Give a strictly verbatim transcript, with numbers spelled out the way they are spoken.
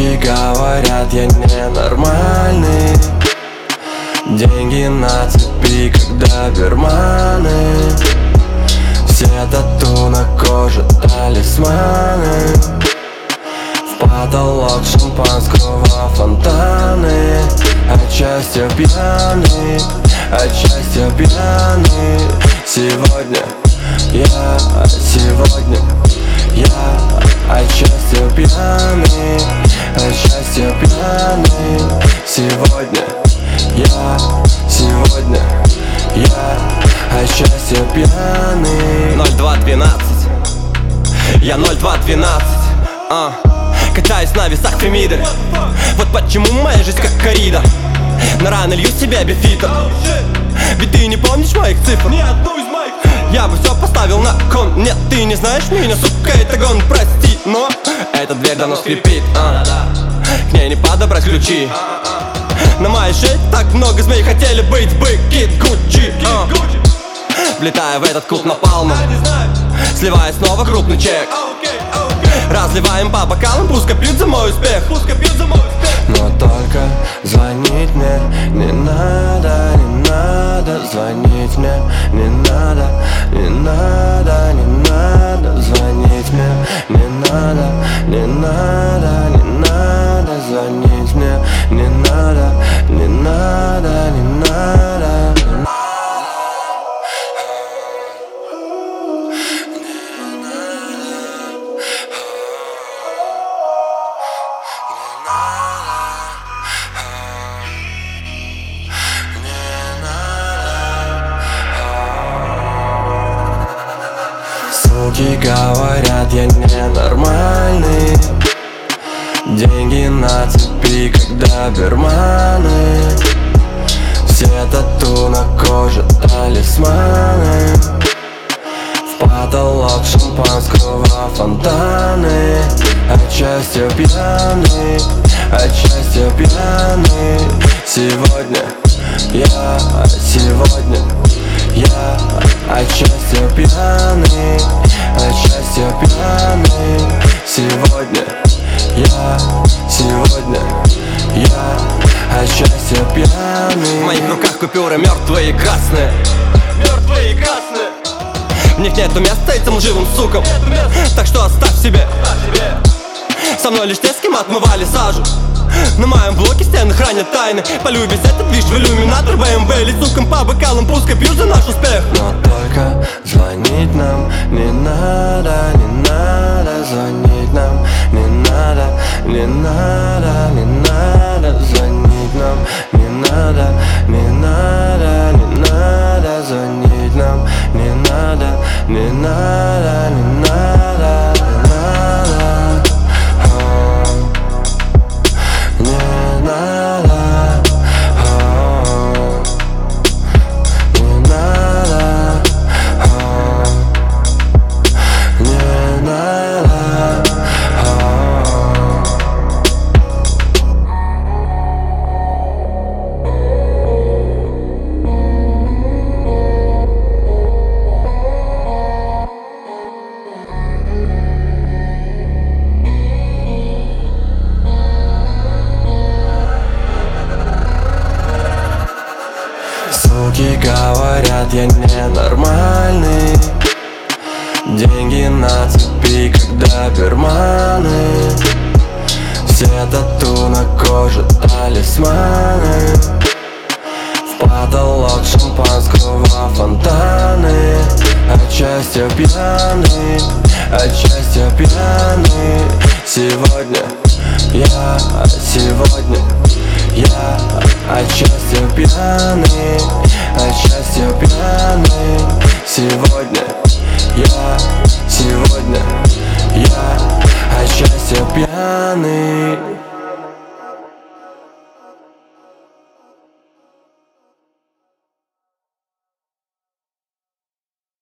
Суки говорят, я ненормальный. Деньги на цепи, когда берманы. Все тату на коже, талисманы. В потолок шампанского фонтаны. От счастья пьяный, от счастья пьяный. Сегодня я, сегодня я от счастья пьяный, от счастья пьяный. Сегодня я, сегодня я от счастья пьяный. ноль два двенадцать, я ноль два двенадцать, а. Катаюсь на весах Фемиды. Вот почему моя жизнь как коррида. На раны лью себя бифитом. Ведь ты не помнишь моих цифр. Ни одну из моих. Я бы все поставил на кон. Нет, ты не знаешь меня, сука, это гон. Прости, но эта дверь давно скрипит, а. К ней не подобрать ключи. На моей шее так много змей хотели быть бы Кит Гуччи, а. Влетая в этот клуб напалмом, сливая снова крупный чек. Разливаем по бокалам, пускай пьют за мой успех. Но только звонить мне не надо, не надо. Звонить мне не надо, не надо, не надо. Звонить мне не надо, не надо, не надо. Звонить мне не надо, не надо, не надо. Суки говорят, я ненормальный. Деньги на цепи, когда берманы. Все тату на коже, талисманы. В потолок шампанского фонтаны. От счастья пьяный, от счастья пьяный. Сегодня я, сегодня я от счастья пьяный, от счастья пьяный. Сегодня я, сегодня я от счастья пьяный. В моих руках купюры мертвые и красные. Мертвые и красные. В них нету места этим лживым сукам. Так что оставь себе. Со мной лишь те, с кем отмывали сажу. На моем блоке стены хранят тайны. Полюй весь этот движ в иллюминатор бэ эм вэ. Лицуком по бокалам, пускай пьют за наш успех. Но только звонить нам не надо, не надо. Звонить нам не надо, не надо, не надо. Звонить нам не надо, не надо, не надо. Звонить нам не надо, не надо, не надо, не надо. Суки говорят, я ненормальный. Деньги на цепи, когда берманы. Все тату на коже, талисманы. В потолок шампанского фонтаны. От счастья пьяный, от счастья пьяный. Сегодня я, сегодня я от счастья пьяный, от счастья пьяный. Сегодня я, сегодня я от счастья пьяный.